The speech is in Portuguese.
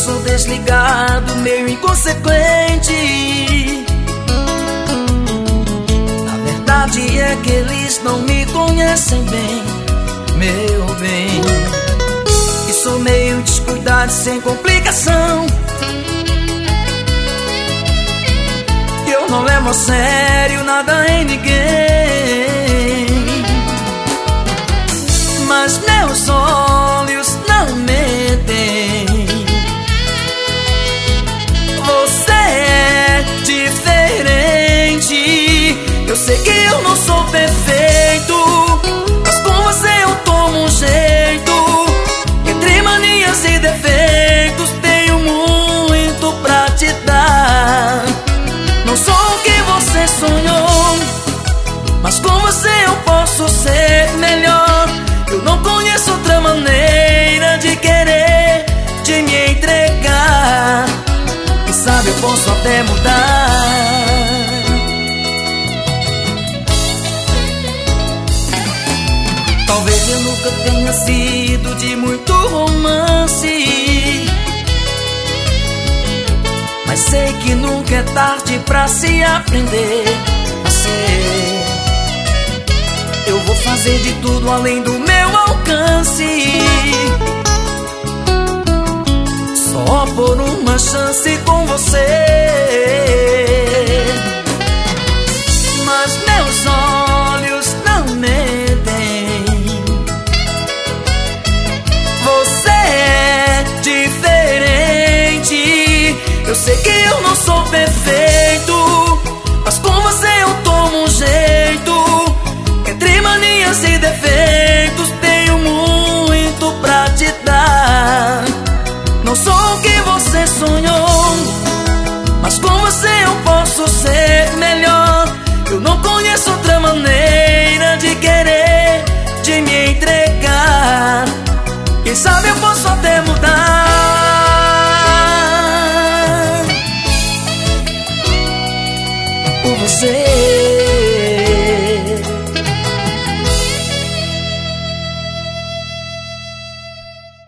sou desligado, meio inconsequente. A verdade é que eles não me conhecem bem, meu bem. E sou meio descuidado, sem complicação. Eu não levo a sério nada em ninguém, mas meus olhos não mentem. Você é diferente. Eu sei que eu não sou perfeito, mas com você eu tomo um jeito. Entre manias e defeitos tenho muito pra te dar. Não sou o que você sonhou, mas com você eu posso ser melhor. Eu não conheço outra maneira de querer, de me entregar. Quem sabe eu posso até mudar. Talvez eu nunca tenha sido de muito romance, mas sei que nunca é tarde pra se aprender a ser. Eu vou fazer de tudo além do meu alcance, só por uma chance com você.